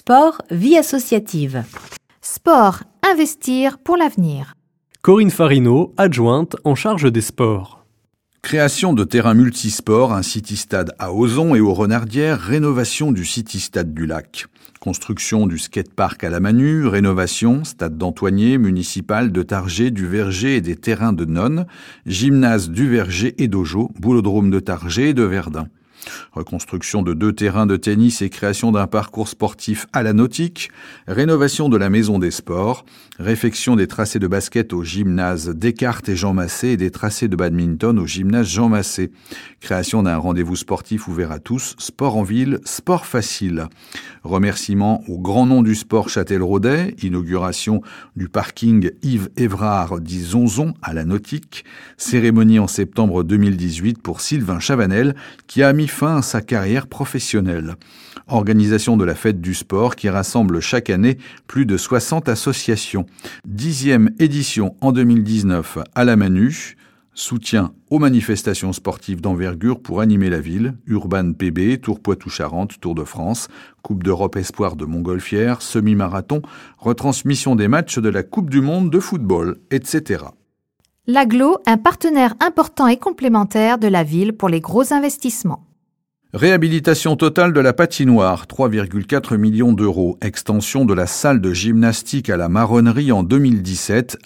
Sport, vie associative. Sport, investir pour l'avenir. Corinne Farino, adjointe en charge des sports. Création de terrains multisports, un city-stade à Ozon et aux Renardières, rénovation du city-stade du Lac. Construction du skatepark à la Manu, rénovation, stade d'Antoigné, municipal de Targé, du Verger et des terrains de Nonne, gymnase du Verger et d'Augeot, boulodrome de Targé et de Verdun. Reconstruction de 2 terrains de tennis et création d'un parcours sportif à la nautique, rénovation de la maison des sports, réfection des tracés de basket au gymnase Descartes et Jean Massé et des tracés de badminton au gymnase Jean Massé, création d'un rendez-vous sportif ouvert à tous, sport en ville, sport facile. Remerciements au grand nom du sport Châtelleraudais, inauguration du parking Yves Évrard dit Zonzon à la nautique, cérémonie en septembre 2018 pour Sylvain Chavanel qui a mis fin à sa carrière professionnelle. Organisation de la fête du sport qui rassemble chaque année plus de 60 associations. 10e édition en 2019 à la Manu. Soutien aux manifestations sportives d'envergure pour animer la ville. Urban PB, Tour Poitou-Charentes, Tour de France, Coupe d'Europe Espoir de Montgolfière, semi-marathon, retransmission des matchs de la Coupe du Monde de football, etc. L'Agglo, un partenaire important et complémentaire de la ville pour les gros investissements. Réhabilitation totale de la patinoire, 3,4 millions d'euros. Extension de la salle de gymnastique à la Marronnerie en 2017,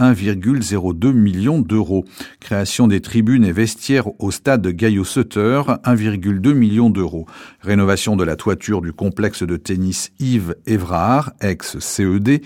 1,02 million d'euros. Création des tribunes et vestiaires au stade Gaillot-Sutter, 1,2 million d'euros. Rénovation de la toiture du complexe de tennis Yves Évrard, ex-CED,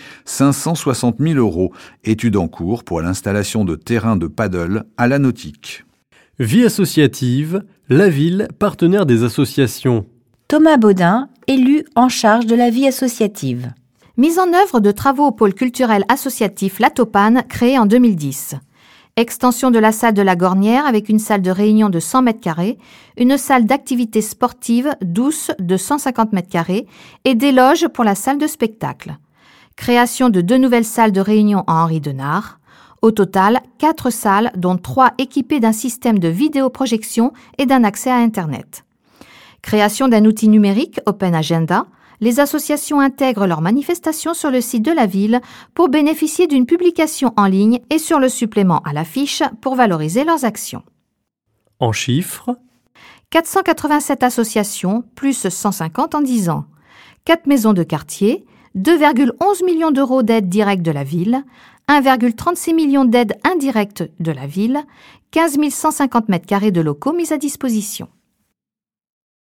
560 000 euros. Étude en cours pour l'installation de terrains de paddle à la nautique. Vie associative, la ville, partenaire des associations. Thomas Baudin, élu en charge de la vie associative. Mise en œuvre de travaux au pôle culturel associatif La Topane, créé en 2010. Extension de la salle de la Gornière avec une salle de réunion de 100 m², une salle d'activités sportives douce de 150 m² et des loges pour la salle de spectacle. Création de 2 nouvelles salles de réunion en Henri Denard. Au total, 4 salles, dont 3 équipées d'un système de vidéoprojection et d'un accès à Internet. Création d'un outil numérique Open Agenda. Les associations intègrent leurs manifestations sur le site de la ville pour bénéficier d'une publication en ligne et sur le supplément à l'affiche pour valoriser leurs actions. En chiffres, 487 associations, plus 150 en 10 ans. 4 maisons de quartier, 2,11 millions d'euros d'aides directes de la ville, 1,36 millions d'aides indirectes de la ville, 15 150 m² de locaux mis à disposition.